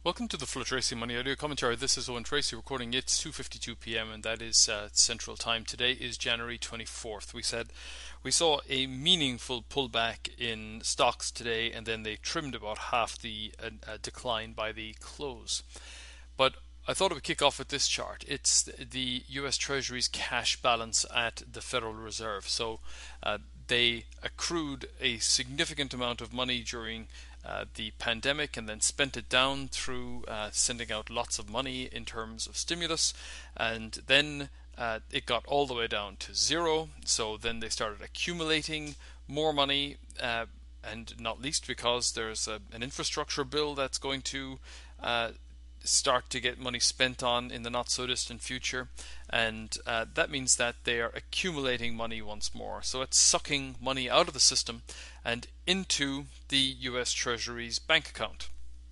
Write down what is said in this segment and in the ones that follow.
Welcome to the Full Tracy Money Audio Commentary. This is Owen Tracy recording. It's 2:52 p.m. and that is Central Time. Today is January 24th. We saw a meaningful pullback in stocks today, and then they trimmed about half the decline by the close. But I thought I would kick off with this chart. It's the U.S. Treasury's cash balance at the Federal Reserve. So they accrued a significant amount of money during the pandemic and then spent it down through sending out lots of money in terms of stimulus, and then it got all the way down to zero. So then they started accumulating more money, and not least because there's an infrastructure bill that's going to start to get money spent on in the not so distant future, and that means that they are accumulating money once more. So it's sucking money out of the system and into the US Treasury's bank account,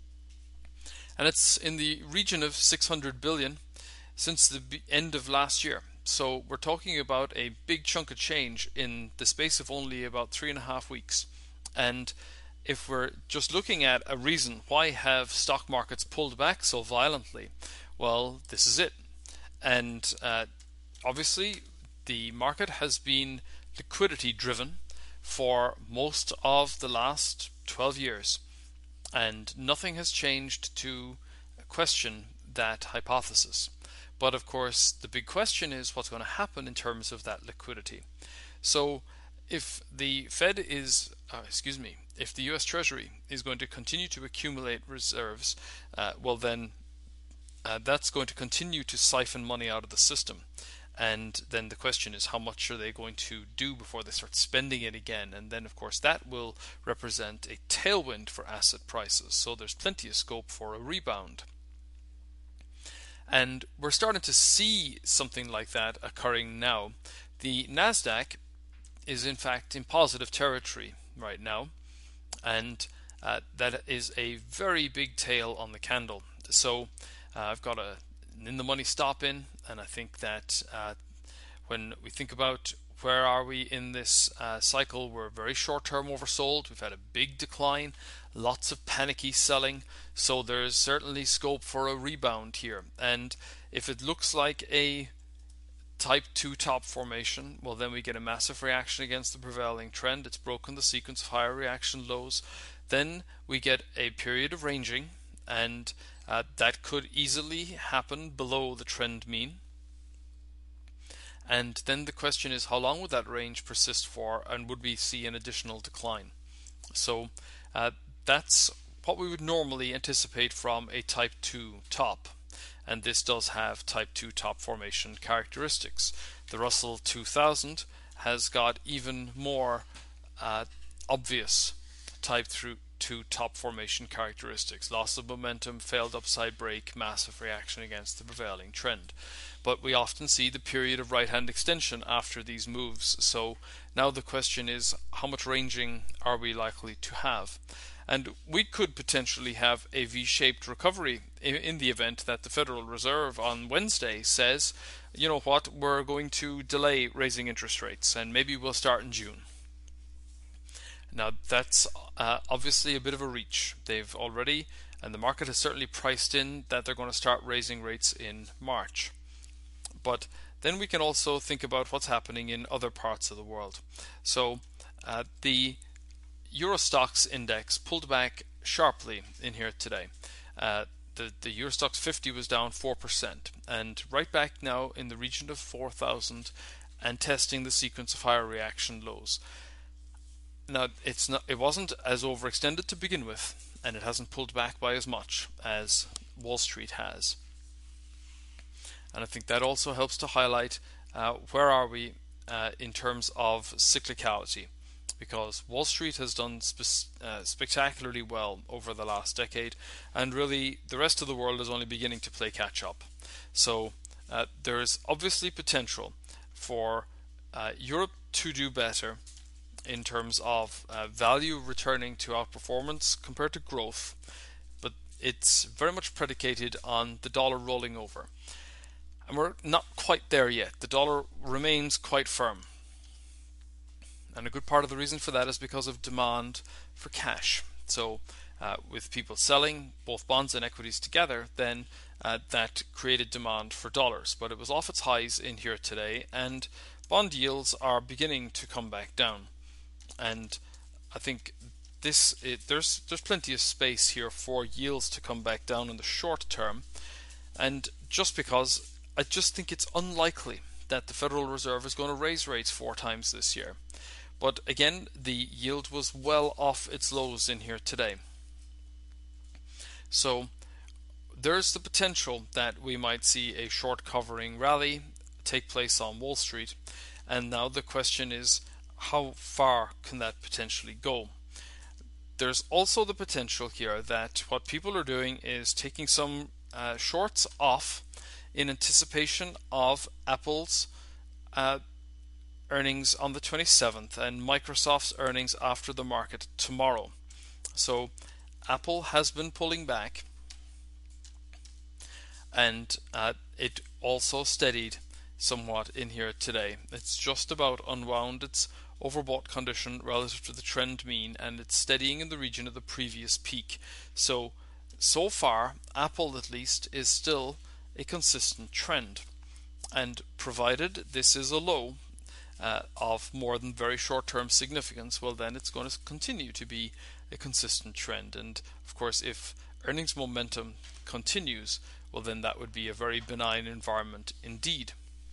and it's in the region of 600 billion since the end of last year. So we're talking about a big chunk of change in the space of only about 3.5 weeks. And if we're just looking at a reason why have stock markets pulled back so violently, well, this is it. And obviously the market has been liquidity driven for most of the last 12 years, and nothing has changed to question that hypothesis. But of course the big question is what's going to happen in terms of that liquidity. So if the Fed is, if the U.S. Treasury is going to continue to accumulate reserves, well then that's going to continue to siphon money out of the system. And then the question is, how much are they going to do before they start spending it again? And then of course that will represent a tailwind for asset prices. So there's plenty of scope for a rebound. And we're starting to see something like that occurring now. The Nasdaq is in fact in positive territory right now, and that is a very big tail on the candle. So I've got an in the money stop in, and I think that when we think about where are we in this cycle, we're very short-term oversold. We've had a big decline, lots of panicky selling, so there's certainly scope for a rebound here. And if it looks like a type 2 top formation, well then we get a massive reaction against the prevailing trend. It's broken the sequence of higher reaction lows. Then we get a period of ranging, and that could easily happen below the trend mean. And then the question is, how long would that range persist for, and would we see an additional decline? So that's what we would normally anticipate from a type 2 top. And this does have type 2 top formation characteristics. The Russell 2000 has got even more obvious type 2 top formation characteristics. Loss of momentum, failed upside break, massive reaction against the prevailing trend. But we often see the period of right hand extension after these moves. So now the question is, how much ranging are we likely to have? And we could potentially have a V-shaped recovery in the event that the Federal Reserve on Wednesday says, you know what, we're going to delay raising interest rates and maybe we'll start in June. Now that's obviously a bit of a reach. They've already, and the market has certainly priced in that they're going to start raising rates in March. But then we can also think about what's happening in other parts of the world. So the Eurostoxx index pulled back sharply in here today. The Eurostoxx 50 was down 4%, and right back now in the region of 4,000 and testing the sequence of higher reaction lows. Now it wasn't as overextended to begin with, and it hasn't pulled back by as much as Wall Street has. And I think that also helps to highlight where are we in terms of cyclicality, because Wall Street has done spectacularly well over the last decade, and really the rest of the world is only beginning to play catch up. So there is obviously potential for Europe to do better in terms of value returning to outperformance compared to growth, but it's very much predicated on the dollar rolling over. And we're not quite there yet. The dollar remains quite firm. And a good part of the reason for that is because of demand for cash. So with people selling both bonds and equities together, then that created demand for dollars. But it was off its highs in here today, and bond yields are beginning to come back down. And I think there's plenty of space here for yields to come back down in the short term, and just because I just think it's unlikely that the Federal Reserve is going to raise rates 4 times this year. But again, the yield was well off its lows in here today. So there's the potential that we might see a short covering rally take place on Wall Street. And now the question is, how far can that potentially go? There's also the potential here that what people are doing is taking some shorts off in anticipation of Apple's earnings on the 27th and Microsoft's earnings after the market tomorrow. So Apple has been pulling back, and it also steadied somewhat in here today. It's just about unwound its overbought condition relative to the trend mean, and it's steadying in the region of the previous peak. So far, Apple at least is still a consistent trend, and provided this is a low of more than very short-term significance, well then it's going to continue to be a consistent trend. And of course, if earnings momentum continues, well then that would be a very benign environment indeed.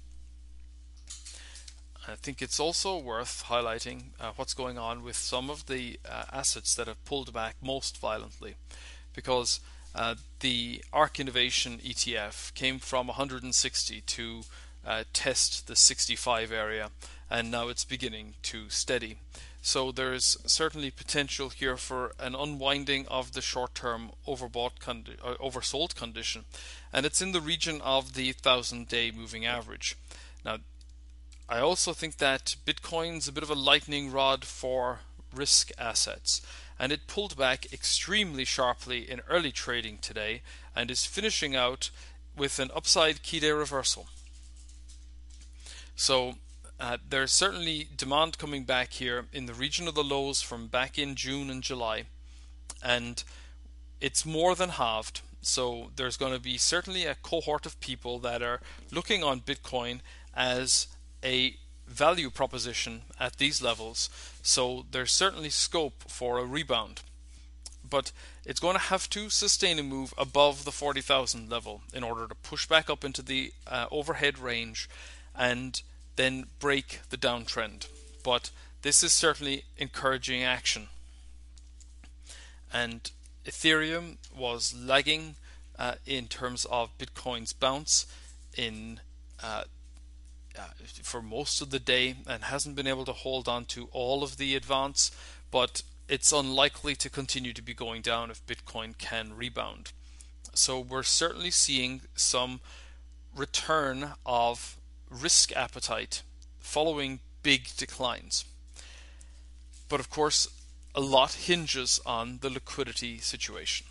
I think it's also worth highlighting what's going on with some of the assets that have pulled back most violently, because the ARK Innovation ETF came from 160 to test the 65 area, and now it's beginning to steady. So there's certainly potential here for an unwinding of the short-term oversold condition, and it's in the region of the 1,000-day moving average. Now, I also think that Bitcoin's a bit of a lightning rod for risk assets, and it pulled back extremely sharply in early trading today and is finishing out with an upside key day reversal. So there's certainly demand coming back here in the region of the lows from back in June and July, and it's more than halved. So there's going to be certainly a cohort of people that are looking on Bitcoin as a value proposition at these levels. So there's certainly scope for a rebound, but it's going to have to sustain a move above the 40,000 level in order to push back up into the overhead range and then break the downtrend. But this is certainly encouraging action. And Ethereum was lagging in terms of Bitcoin's bounce for most of the day, and hasn't been able to hold on to all of the advance, but it's unlikely to continue to be going down if Bitcoin can rebound. So we're certainly seeing some return of risk appetite following big declines. But of course, a lot hinges on the liquidity situation.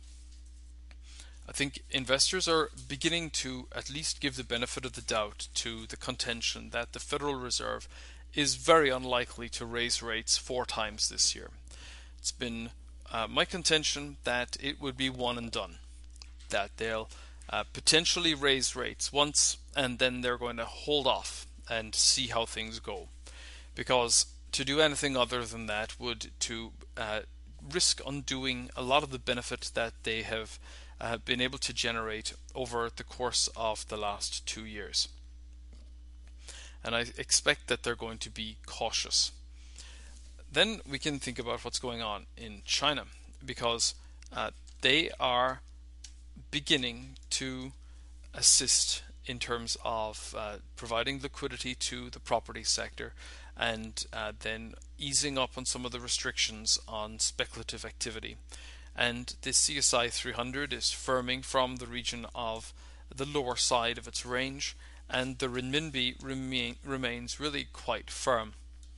I think investors are beginning to at least give the benefit of the doubt to the contention that the Federal Reserve is very unlikely to raise rates 4 times this year. It's been my contention that it would be one and done, that they'll potentially raise rates once and then they're going to hold off and see how things go, because to do anything other than that would to risk undoing a lot of the benefit that they have been able to generate over the course of the last 2 years. And I expect that they're going to be cautious. Then we can think about what's going on in China, because they are beginning to assist in terms of providing liquidity to the property sector, and then easing up on some of the restrictions on speculative activity. And the CSI 300 is firming from the region of the lower side of its range, and the renminbi remains really quite firm.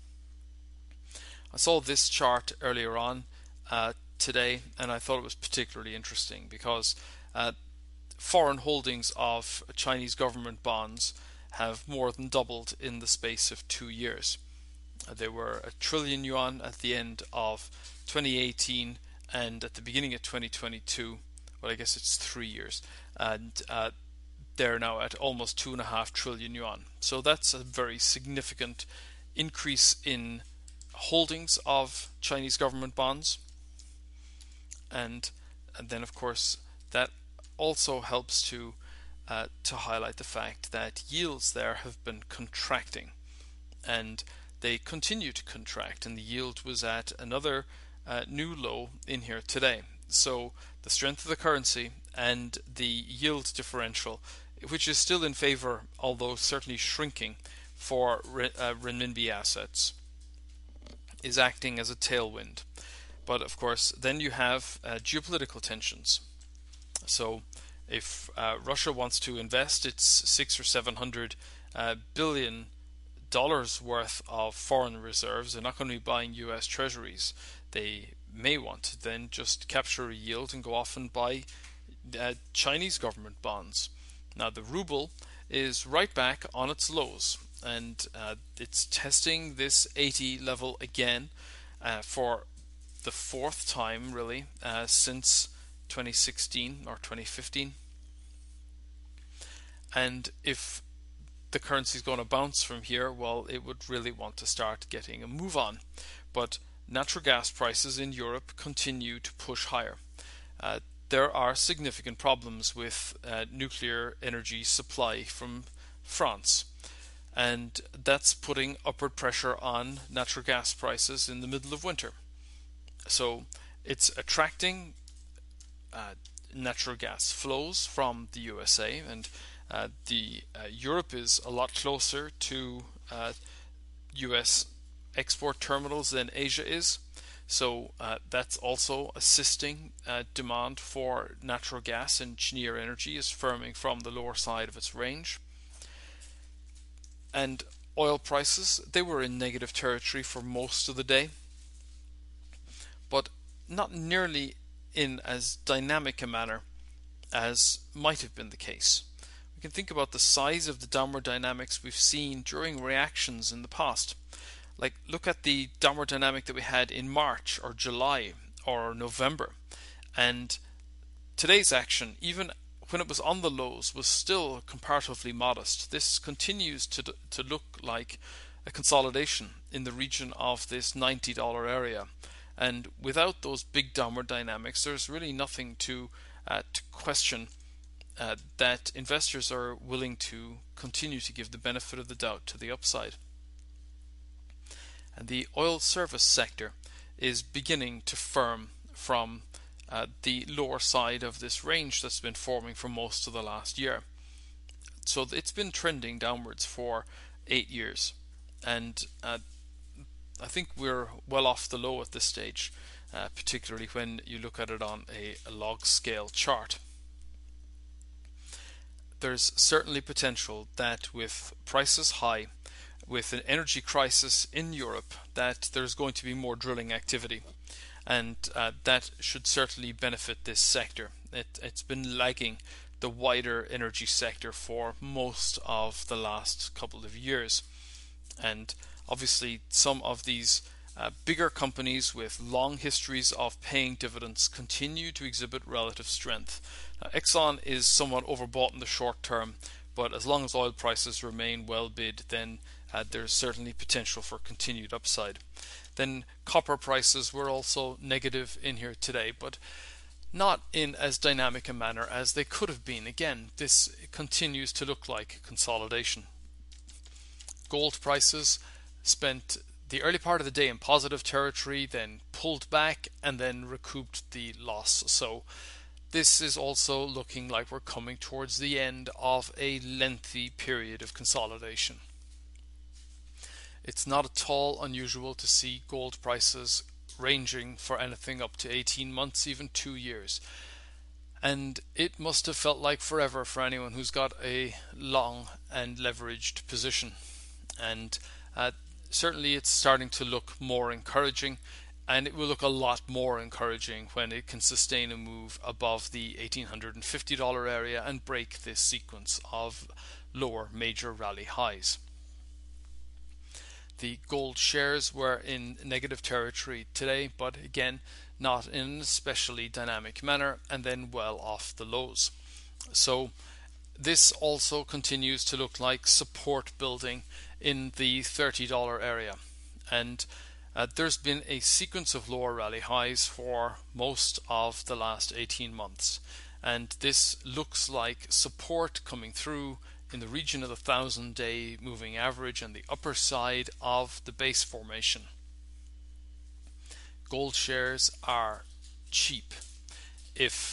I saw this chart earlier on today, and I thought it was particularly interesting because foreign holdings of Chinese government bonds have more than doubled in the space of 2 years. They were 1 trillion yuan at the end of 2018, and at the beginning of 2022, well, I guess it's 3 years, and they're now at almost 2.5 trillion yuan. So that's a very significant increase in holdings of Chinese government bonds, and then of course that also helps to highlight the fact that yields there have been contracting, and they continue to contract, and the yield was at another new low in here today. So the strength of the currency and the yield differential, which is still in favor, although certainly shrinking for renminbi assets, is acting as a tailwind. But of course, then you have geopolitical tensions. So if Russia wants to invest its 600 or 700 billion dollars worth of foreign reserves, they're not going to be buying US treasuries. They may want to then just capture a yield and go off and buy Chinese government bonds. Now the ruble is right back on its lows, and it's testing this 80 level again for the fourth time really since 2016 or 2015. And if the currency is going to bounce from here, well, it would really want to start getting a move on. But natural gas prices in Europe continue to push higher. There are significant problems with nuclear energy supply from France, and that's putting upward pressure on natural gas prices in the middle of winter. So it's attracting natural gas flows from the USA, and Europe is a lot closer to US export terminals than Asia is. So that's also assisting demand for natural gas, and Cheniere Energy is firming from the lower side of its range. And oil prices, they were in negative territory for most of the day, but not nearly in as dynamic a manner as might have been the case. We can think about the size of the downward dynamics we've seen during reactions in the past. Like, look at the downward dynamic that we had in March or July or November, and today's action, even when it was on the lows, was still comparatively modest. This continues to look like a consolidation in the region of this $90 area, and without those big downward dynamics, there's really nothing to question that investors are willing to continue to give the benefit of the doubt to the upside. And the oil service sector is beginning to firm from the lower side of this range that's been forming for most of the last year. So it's been trending downwards for 8 years, and I think we're well off the low at this stage, particularly when you look at it on a log scale chart. There's certainly potential that with prices high, with an energy crisis in Europe, that there's going to be more drilling activity, and that should certainly benefit this sector. It's been lagging the wider energy sector for most of the last couple of years, and obviously some of these bigger companies with long histories of paying dividends continue to exhibit relative strength. Now, Exxon is somewhat overbought in the short term, but as long as oil prices remain well bid, then there's certainly potential for continued upside. Then copper prices were also negative in here today, but not in as dynamic a manner as they could have been. Again, this continues to look like consolidation. Gold prices spent the early part of the day in positive territory, then pulled back, and then recouped the loss. So this is also looking like we're coming towards the end of a lengthy period of consolidation. It's not at all unusual to see gold prices ranging for anything up to 18 months, even 2 years. And it must have felt like forever for anyone who's got a long and leveraged position. And certainly it's starting to look more encouraging, and it will look a lot more encouraging when it can sustain a move above the $1,850 area and break this sequence of lower major rally highs. The gold shares were in negative territory today, but again, not in an especially dynamic manner, and then well off the lows. So this also continues to look like support building in the $30 area. And there's been a sequence of lower rally highs for most of the last 18 months. And this looks like support coming through in the region of the 1,000-day moving average and the upper side of the base formation. Gold shares are cheap if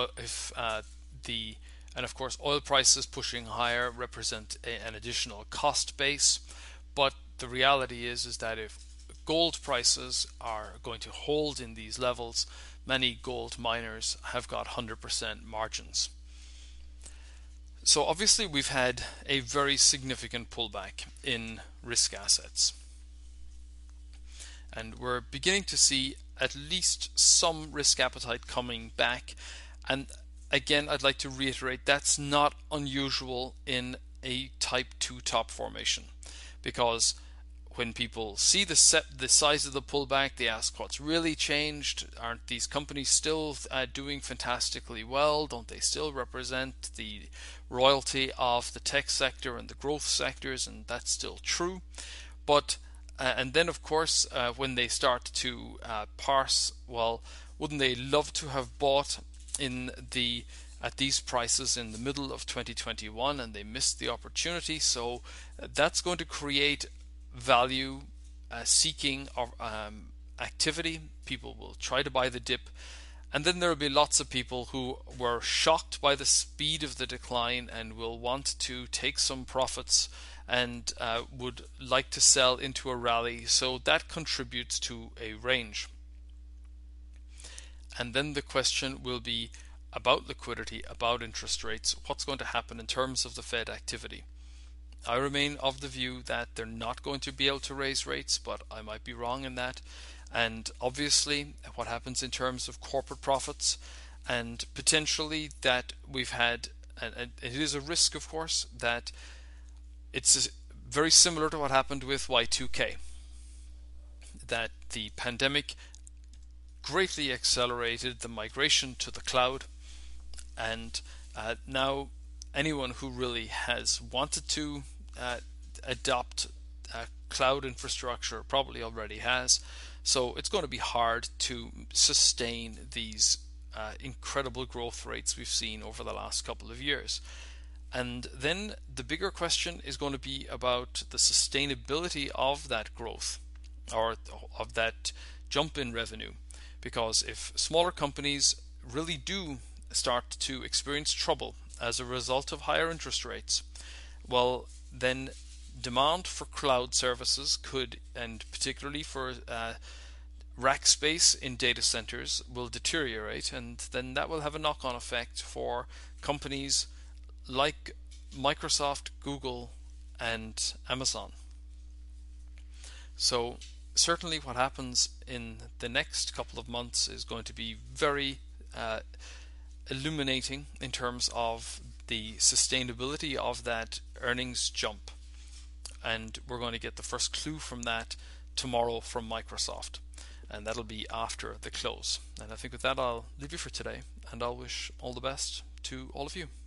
and of course oil prices pushing higher represent an additional cost base, but the reality is that if gold prices are going to hold in these levels, many gold miners have got 100% margins. So obviously we've had a very significant pullback in risk assets, and we're beginning to see at least some risk appetite coming back. And again, I'd like to reiterate, that's not unusual in a type 2 top formation, because when people see the size of the pullback, they ask what's really changed. Aren't these companies still doing fantastically well? Don't they still represent the royalty of the tech sector and the growth sectors? And that's still true. But and then of course when they start to parse, well, wouldn't they love to have bought at these prices in the middle of 2021 and they missed the opportunity? So that's going to create value seeking activity. People will try to buy the dip, and then there will be lots of people who were shocked by the speed of the decline and will want to take some profits and would like to sell into a rally. So that contributes to a range. And then the question will be about liquidity, about interest rates, what's going to happen in terms of the Fed activity. I remain of the view that they're not going to be able to raise rates, but I might be wrong in that. And obviously what happens in terms of corporate profits, and potentially that we've had, and it is a risk of course, that it's very similar to what happened with Y2K, that the pandemic greatly accelerated the migration to the cloud, and now anyone who really has wanted to adopt cloud infrastructure probably already has. So it's going to be hard to sustain these incredible growth rates we've seen over the last couple of years. And then the bigger question is going to be about the sustainability of that growth, or of that jump in revenue. Because if smaller companies really do start to experience trouble as a result of higher interest rates, well, then demand for cloud services could, and particularly for rack space in data centers, will deteriorate, and then that will have a knock-on effect for companies like Microsoft, Google, and Amazon. So certainly what happens in the next couple of months is going to be very illuminating in terms of the sustainability of that earnings jump. And we're going to get the first clue from that tomorrow from Microsoft, and that'll be after the close. And I think with that I'll leave you for today, and I'll wish all the best to all of you.